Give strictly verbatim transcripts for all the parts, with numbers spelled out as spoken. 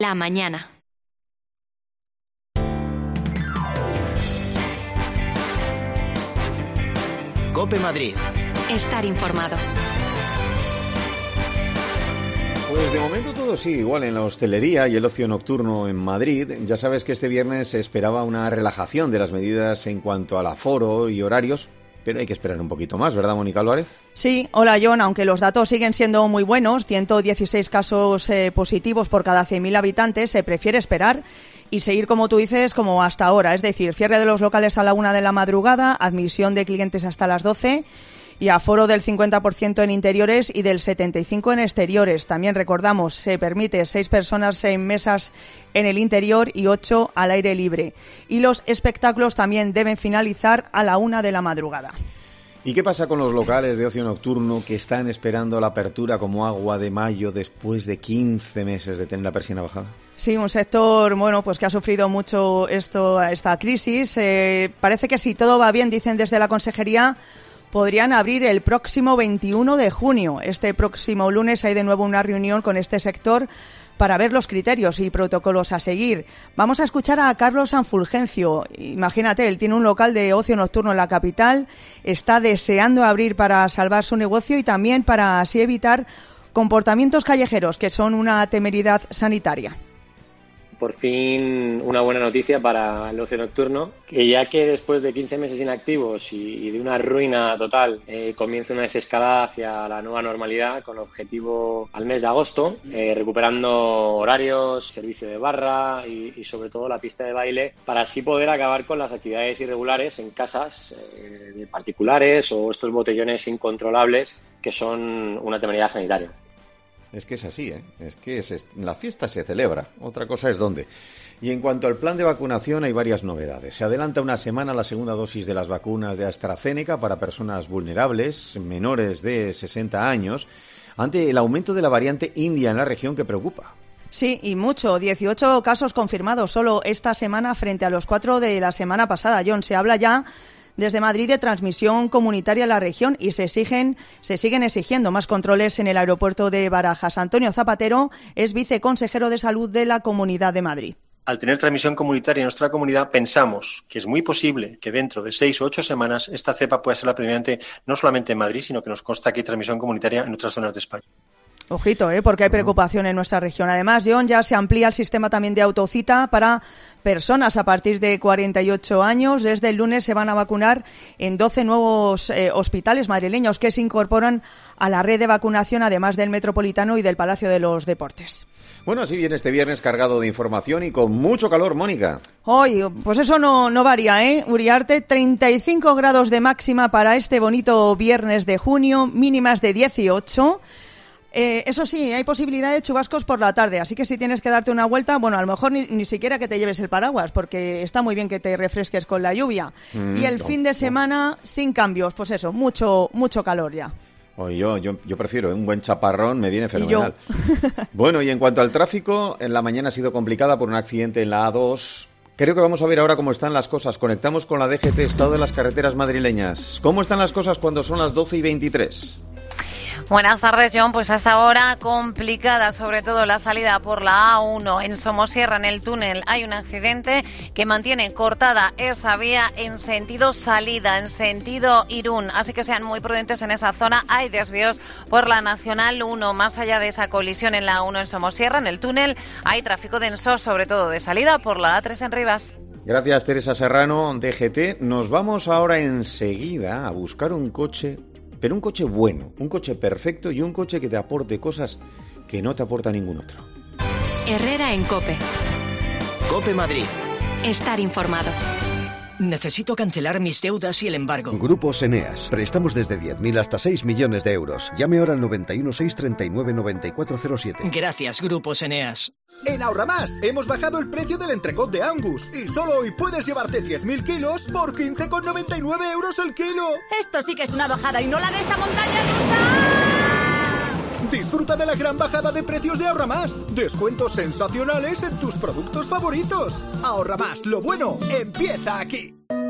La mañana. COPE Madrid. Estar informado. Pues de momento todo sigue igual en la hostelería y el ocio nocturno en Madrid. Ya sabes que este viernes se esperaba una relajación de las medidas en cuanto al aforo y horarios, pero hay que esperar un poquito más, ¿verdad, Mónica Álvarez? Sí, hola John, aunque los datos siguen siendo muy buenos, ciento dieciséis casos eh, positivos por cada cien mil habitantes, se prefiere esperar y seguir, como tú dices, como hasta ahora, es decir, cierre de los locales a la una de la madrugada, admisión de clientes hasta las doce y aforo del cincuenta por ciento en interiores y del setenta y cinco por ciento en exteriores. También recordamos, se permite seis personas en mesas en el interior y ocho al aire libre. Y los espectáculos también deben finalizar a la una de la madrugada. ¿Y qué pasa con los locales de ocio nocturno que están esperando la apertura como agua de mayo después de quince meses de tener la persiana bajada? Sí, un sector bueno, pues que ha sufrido mucho esto, esta crisis. Eh, parece que si todo va bien, dicen desde la consejería, podrían abrir el próximo veintiuno de junio. Este próximo lunes hay de nuevo una reunión con este sector para ver los criterios y protocolos a seguir. Vamos a escuchar a Carlos Sanfulgencio. Imagínate, él tiene un local de ocio nocturno en la capital, está deseando abrir para salvar su negocio y también para así evitar comportamientos callejeros que son una temeridad sanitaria. Por fin una buena noticia para el ocio nocturno, que ya que después de quince meses inactivos y, y de una ruina total, eh, comienza una desescalada hacia la nueva normalidad con objetivo al mes de agosto, eh, recuperando horarios, servicio de barra y, y sobre todo la pista de baile, para así poder acabar con las actividades irregulares en casas eh, de particulares o estos botellones incontrolables que son una temeridad sanitaria. Es que es así, ¿eh? Es que es, la fiesta se celebra, otra cosa es dónde. Y en cuanto al plan de vacunación hay varias novedades. Se adelanta una semana la segunda dosis de las vacunas de AstraZeneca para personas vulnerables, menores de sesenta años, ante el aumento de la variante india en la región que preocupa. Sí, y mucho. dieciocho casos confirmados solo esta semana frente a los cuatro de la semana pasada. John, se habla ya desde Madrid de transmisión comunitaria en la región y se exigen, se siguen exigiendo más controles en el aeropuerto de Barajas. Antonio Zapatero es viceconsejero de Salud de la Comunidad de Madrid. Al tener transmisión comunitaria en nuestra comunidad, pensamos que es muy posible que dentro de seis o ocho semanas esta cepa pueda ser la predominante no solamente en Madrid, sino que nos consta que hay transmisión comunitaria en otras zonas de España. Ojito, ¿eh? Porque hay preocupación en nuestra región. Además, John, ya se amplía el sistema también de autocita para personas a partir de cuarenta y ocho años. Desde el lunes se van a vacunar en doce nuevos eh, hospitales madrileños que se incorporan a la red de vacunación, además del Metropolitano y del Palacio de los Deportes. Bueno, así viene este viernes cargado de información y con mucho calor, Mónica. Hoy, pues eso no, no varía, ¿eh? Uriarte, treinta y cinco grados de máxima para este bonito viernes de junio, mínimas de dieciocho. Eh, eso sí, hay posibilidad de chubascos por la tarde, así que si tienes que darte una vuelta, bueno, a lo mejor ni, ni siquiera que te lleves el paraguas, porque está muy bien que te refresques con la lluvia. Mm, y el no, fin de semana, no. sin cambios, pues eso, mucho mucho calor ya. Oye, yo, yo, yo prefiero un buen chaparrón, me viene fenomenal. Bueno, y en cuanto al tráfico, en la mañana ha sido complicada por un accidente en la A dos. Creo que vamos a ver ahora cómo están las cosas. Conectamos con la D G T, estado de las carreteras madrileñas. ¿Cómo están las cosas cuando son las doce y veintitrés? Buenas tardes, John. Pues hasta ahora complicada, sobre todo la salida por la A uno en Somosierra, en el túnel. Hay un accidente que mantiene cortada esa vía en sentido salida, en sentido Irún. Así que sean muy prudentes en esa zona. Hay desvíos por la Nacional uno. Más allá de esa colisión en la A uno en Somosierra, en el túnel, hay tráfico denso, sobre todo de salida por la A tres en Rivas. Gracias, Teresa Serrano, D G T. Nos vamos ahora enseguida a buscar un coche, pero un coche bueno, un coche perfecto y un coche que te aporte cosas que no te aporta ningún otro. Herrera en COPE. COPE Madrid. Estar informado. Necesito cancelar mis deudas y el embargo. Grupos Eneas. Prestamos desde diez mil hasta seis millones de euros. Llame ahora al noventa y uno, seiscientos treinta y nueve, noventa y cuatro cero siete. Gracias, Grupos Eneas. En Ahorramás hemos bajado el precio del entrecot de Angus y solo hoy puedes llevarte diez mil kilos por quince con noventa y nueve euros el kilo. Esto sí que es una bajada y no la de esta montaña rusa. Disfruta de la gran bajada de precios de Ahorramás. Descuentos sensacionales en tus productos favoritos. Ahorramás, lo bueno empieza aquí.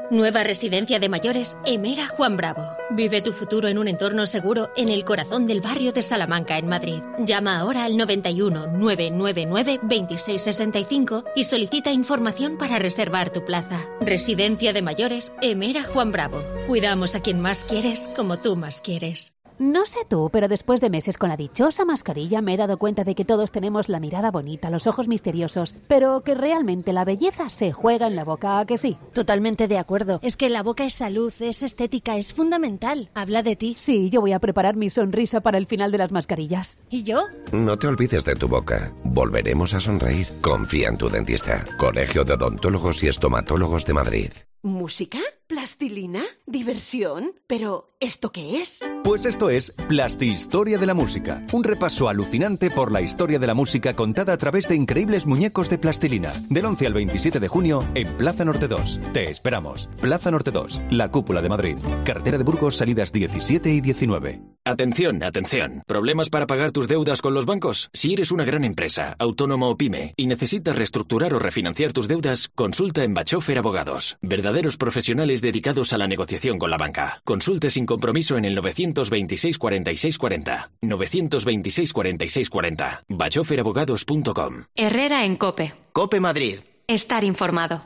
Nueva residencia de mayores Emera Juan Bravo. Vive tu futuro en un entorno seguro en el corazón del barrio de Salamanca, en Madrid. Llama ahora al noventa y uno, nueve nueve nueve, veintiséis sesenta y cinco y solicita información para reservar tu plaza. Residencia de mayores Emera Juan Bravo. Cuidamos a quien más quieres como tú más quieres. No sé tú, pero después de meses con la dichosa mascarilla me he dado cuenta de que todos tenemos la mirada bonita, los ojos misteriosos, pero que realmente la belleza se juega en la boca, ¿a que sí? Totalmente de acuerdo. Es que la boca es salud, es estética, es fundamental. Habla de ti. Sí, yo voy a preparar mi sonrisa para el final de las mascarillas. ¿Y yo? No te olvides de tu boca. Volveremos a sonreír. Confía en tu dentista. Colegio de Odontólogos y Estomatólogos de Madrid. ¿Música? ¿Plastilina? ¿Diversión? ¿Pero esto qué es? Pues esto es Plastihistoria de la Música, un repaso alucinante por la historia de la música contada a través de increíbles muñecos de plastilina. Del once al veintisiete de junio en Plaza Norte dos. Te esperamos. Plaza Norte dos, la cúpula de Madrid. Carretera de Burgos, salidas diecisiete y diecinueve. Atención, atención. ¿Problemas para pagar tus deudas con los bancos? Si eres una gran empresa, autónomo o pyme y necesitas reestructurar o refinanciar tus deudas, consulta en Bachofer Abogados. Verdaderos profesionales dedicados a la negociación con la banca. Consulte sin compromiso en el novecientos veintiséis cuarenta y seis cuarenta. novecientos veintiséis cuarenta y seis cuarenta. bachofer abogados punto com. Herrera en COPE. COPE Madrid. Estar informado.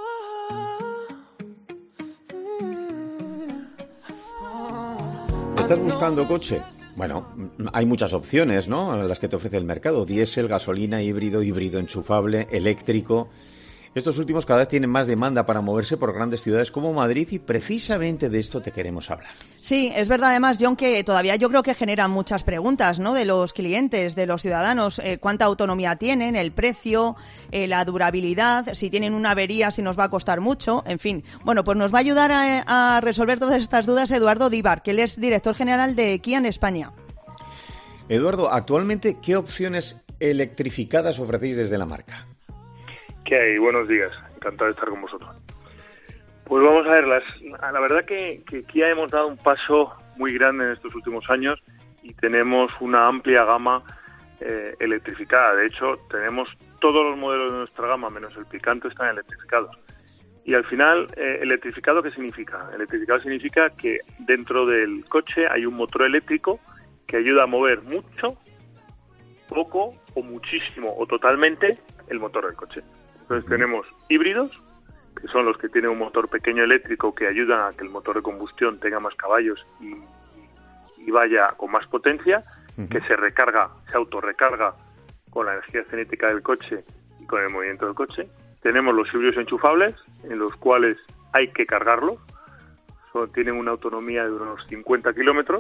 ¿Estás buscando coche? Bueno, hay muchas opciones, ¿no? Las que te ofrece el mercado. Diésel, gasolina, híbrido, híbrido enchufable, eléctrico. Estos últimos cada vez tienen más demanda para moverse por grandes ciudades como Madrid y precisamente de esto te queremos hablar. Sí, es verdad además, John, que todavía yo creo que generan muchas preguntas, ¿no?, de los clientes, de los ciudadanos. Eh, ¿Cuánta autonomía tienen? ¿El precio? Eh, ¿La durabilidad? ¿Si tienen una avería, si nos va a costar mucho? En fin, bueno, pues nos va a ayudar a, a resolver todas estas dudas Eduardo Díbar, que él es director general de Kia en España. Eduardo, actualmente, ¿qué opciones electrificadas ofrecéis desde la marca? ¿Qué hay? Buenos días, encantado de estar con vosotros. Pues vamos a ver, las, la verdad que, que Kia hemos dado un paso muy grande en estos últimos años y tenemos una amplia gama eh, electrificada. De hecho, tenemos todos los modelos de nuestra gama, menos el Picanto, están electrificados. Y al final, eh, ¿electrificado qué significa? Electrificado significa que dentro del coche hay un motor eléctrico que ayuda a mover mucho, poco o muchísimo o totalmente el motor del coche. Entonces tenemos híbridos, que son los que tienen un motor pequeño eléctrico que ayudan a que el motor de combustión tenga más caballos y, y vaya con más potencia, uh-huh. que se recarga, se autorrecarga con la energía cinética del coche y con el movimiento del coche. Tenemos los híbridos enchufables, en los cuales hay que cargarlos, son, tienen una autonomía de unos cincuenta kilómetros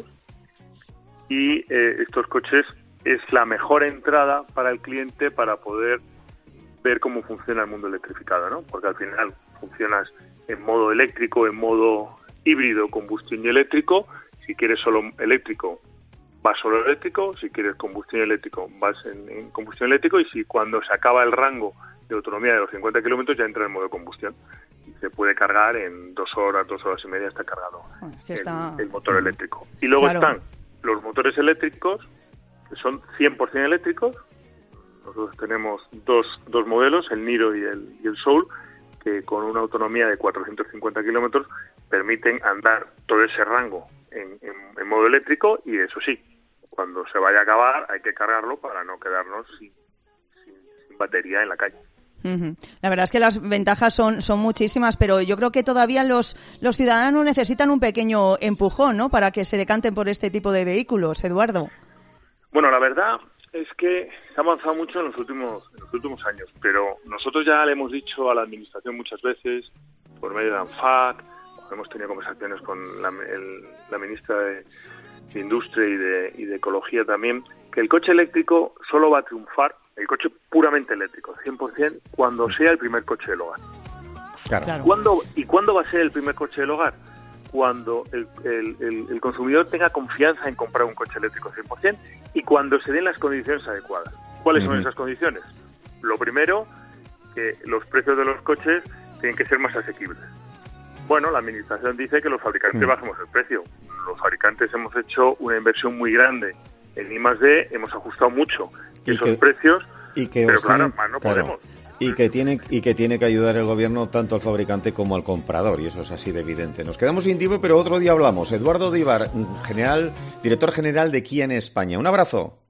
y eh, estos coches es la mejor entrada para el cliente para poder ver cómo funciona el mundo electrificado, ¿no? Porque al final funcionas en modo eléctrico, en modo híbrido, combustión y eléctrico. Si quieres solo eléctrico, vas solo eléctrico. Si quieres combustión y eléctrico, vas en, en combustión eléctrico. Y si cuando se acaba el rango de autonomía de los cincuenta kilómetros, ya entra en modo combustión. Y se puede cargar en dos horas, dos horas y media está cargado es que está... el, el motor eléctrico. Y luego claro. están los motores eléctricos, que son cien por ciento eléctricos. Nosotros tenemos dos, dos modelos, el Niro y el, y el Soul, que con una autonomía de cuatrocientos cincuenta kilómetros permiten andar todo ese rango en, en, en modo eléctrico y eso sí, cuando se vaya a acabar hay que cargarlo para no quedarnos sin, sin, sin batería en la calle. Uh-huh. La verdad es que las ventajas son, son muchísimas, pero yo creo que todavía los, los ciudadanos necesitan un pequeño empujón, ¿no?, para que se decanten por este tipo de vehículos, Eduardo. Bueno, la verdad es que se ha avanzado mucho en los últimos en los últimos años, pero nosotros ya le hemos dicho a la administración muchas veces, por medio de ANFAC, hemos tenido conversaciones con la, el, la ministra de, de Industria y de, y de Ecología también, que el coche eléctrico solo va a triunfar, el coche puramente eléctrico, cien por ciento, cuando sea el primer coche del hogar. Claro. ¿Cuándo, ¿Y cuándo va a ser el primer coche del hogar? Cuando el, el, el, el consumidor tenga confianza en comprar un coche eléctrico cien por ciento y cuando se den las condiciones adecuadas. ¿Cuáles uh-huh. son esas condiciones? Lo primero, que los precios de los coches tienen que ser más asequibles. Bueno, la administración dice que los fabricantes uh-huh. bajemos el precio. Los fabricantes hemos hecho una inversión muy grande en I más D, hemos ajustado mucho esos que, precios, y que pero claro, claro, más no claro. podemos. Y que tiene y que tiene que ayudar el gobierno tanto al fabricante como al comprador, y eso es así de evidente. Nos quedamos sin tiempo, pero otro día hablamos. Eduardo Díbar, general, director general de Kia en España. Un abrazo.